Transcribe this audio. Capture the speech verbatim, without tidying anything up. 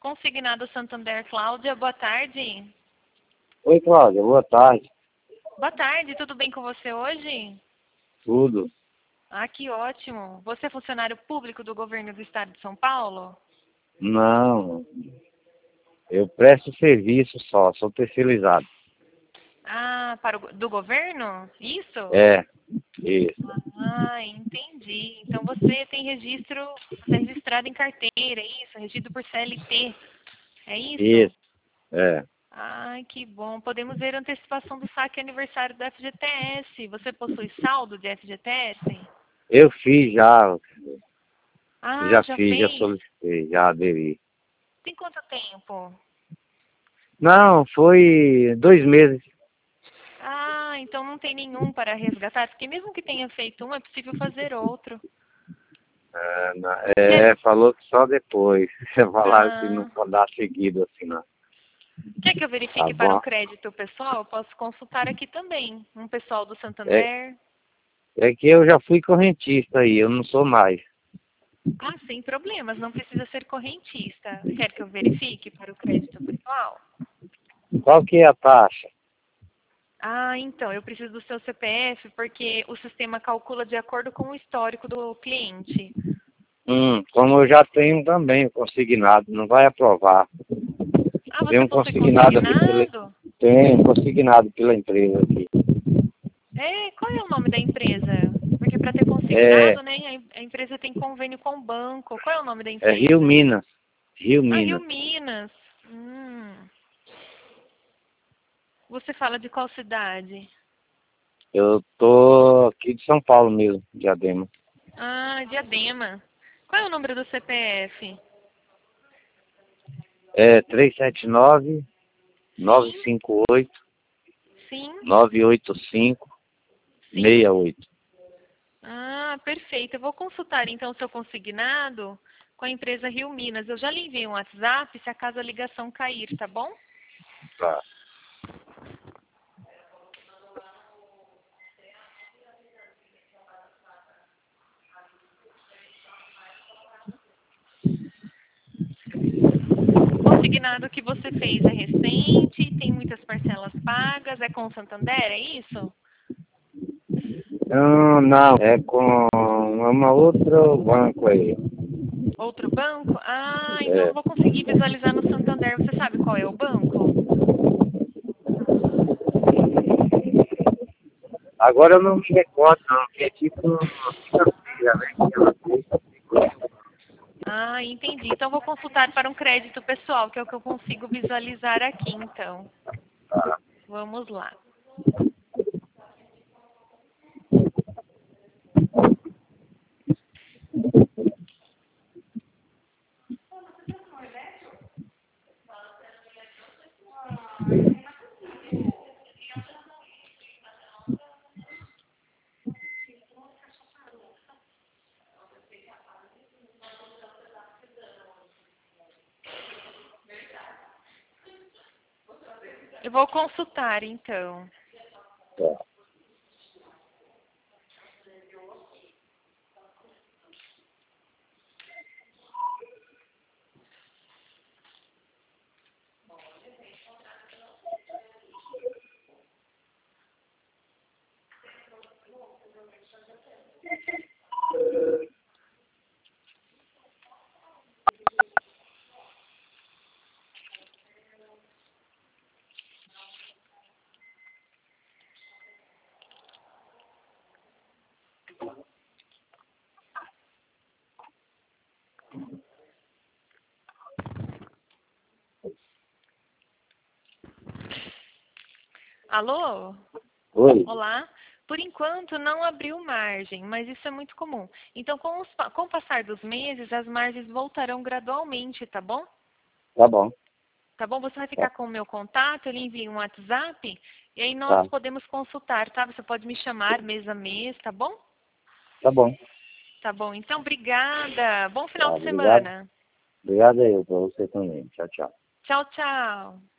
Consignado Santander, Cláudia, boa tarde. Oi, Cláudia, boa tarde. Boa tarde, tudo bem com você hoje? Tudo? Ah, que ótimo. Você é funcionário público do governo do estado de São Paulo? Não, eu presto serviço só, sou terceirizado. Ah, para o, do governo? Isso? É, isso, Ah, entendi. Então você tem registro, você é registrado em carteira, é isso? Regido por C L T, é isso? isso, é. Ai, que bom. Podemos ver a antecipação do saque aniversário do F G T S. Você possui saldo de F G T S? Eu fiz já, Ah, já já fiz, já fez? solicitei, já aderi. Tem quanto tempo? Não, foi dois meses. Ah, então não tem nenhum para resgatar, porque mesmo que tenha feito um, é possível fazer outro. É, na- Quer, é, falou que só depois. Você falaram que não ah, pode dar seguido assim, não. quer que eu Tá verifique para um bom. crédito pessoal? Eu posso consultar aqui também. Um pessoal do É, Santander. é que eu já fui correntista aí, eu não sou mais. Ah, sem problemas, não precisa ser correntista. Quer que eu verifique para o crédito pessoal? Qual que é a taxa? Ah, então, eu preciso do seu C P F porque o sistema calcula de acordo com o histórico do cliente. Hum, como eu já tenho também o consignado, não vai aprovar. Ah, Tem você um possui consignado aqui, pela, consignado? tem um consignado pela empresa aqui. É, qual é o nome da empresa? Porque para ter É, consignado, né, a a empresa tem convênio com o banco. Qual é o nome da é Rio empresa? Minas. Rio Ah, Rio Minas. Minas. Hum. Você fala de qual cidade? Eu tô aqui de São Paulo mesmo, Diadema. Ah, Diadema. Qual é o número do C P F? É três sete nove, nove Sim, cinco oito, sim, nove oito cinco, sim. seis oito. Ah, perfeito. Eu vou consultar então o seu consignado com a empresa Rio Minas. Eu já lhe enviei um WhatsApp se acaso a ligação cair, tá bom? Tá. O consignado que você fez é recente, tem muitas parcelas pagas, é com o Santander, é isso? Não, não, é com uma outra banco aí. Outro banco? Ah, então É. não vou conseguir visualizar no Santander. Você sabe qual é o banco? Agora eu não me recordo, não, que é tipo quinta-feira, né? que ela fez. Ah, entendi. Então vou consultar para um crédito pessoal, que é o que eu consigo visualizar aqui, então. Vamos lá. Eu vou consultar, então. Tá. Alô? Oi. Olá. Por enquanto não abriu margem, mas isso é muito comum. Então, com, os pa- com o passar dos meses, as margens voltarão gradualmente, tá bom? Tá bom. Tá bom? Você vai Tá. ficar com o meu contato, eu lhe envio um WhatsApp e aí nós Tá. podemos consultar, tá? Você pode me chamar mês a mês, tá bom? Tá bom. Tá bom. Então, obrigada. Bom final Tá, de obrigado. semana. Obrigado aí pra você também. Tchau, tchau. Tchau, tchau.